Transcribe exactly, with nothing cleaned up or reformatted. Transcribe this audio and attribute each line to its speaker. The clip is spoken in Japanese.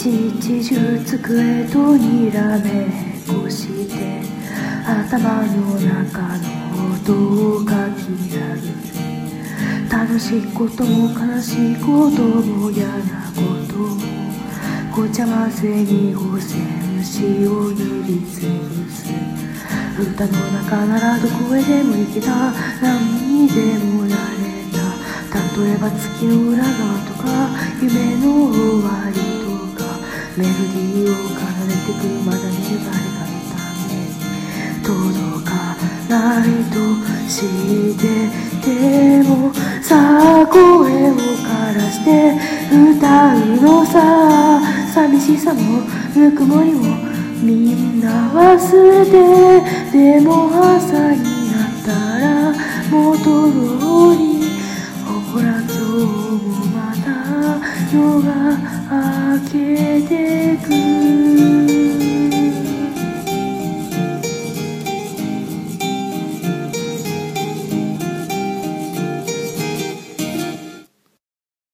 Speaker 1: 日中机とにらめっこして頭の中の音を書き殴る。楽しいことも悲しいことも嫌なこともごちゃ混ぜに汚染紙を塗りつぶす。歌の中ならどこへでも行けた、何にでもなれた。例えば月の裏側とか夢の終わりとかメロディーを奏でてくまだに誰かのために届かないとしてでもさあ声を枯らして歌うのさ。寂しさもぬくもりもみんな忘れて、でも朝になったら元通り、ほら今日もまた夜が明けてく。